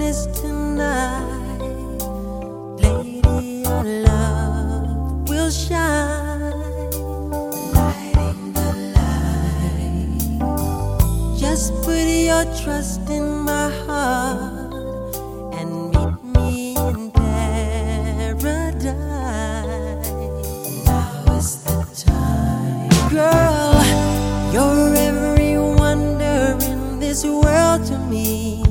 promise tonight, lady, our love will shine, lighting the light. Just put your trust in my heart and meet me in paradise. Now is the time, girl. You're every wonder in this world to me,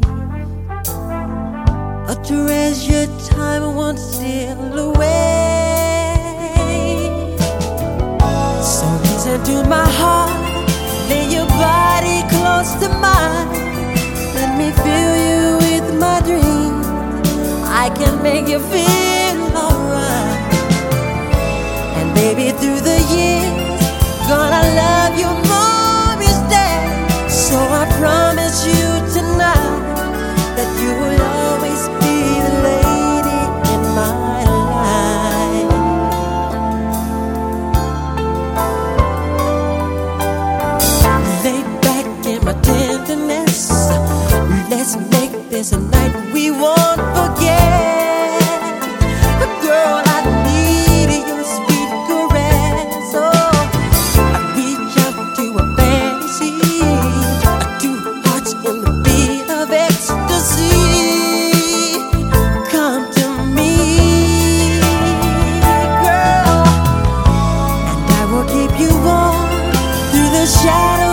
a treasured time won't steal away. So listen to my heart, lay your body close to mine. Let me fill you with my dreams, I can make you feel alright. And baby, through the years, gonna love you more each day. So I promise you tonight that you will always be the lady in my life. Lay back in my tenderness, let's make this a night we won't forget. Girl, I need your sweet caress. Oh, I reach out to a fantasy, two hearts in the beat of ecstasy. Come to me, girl, and I will keep you warm through the shadows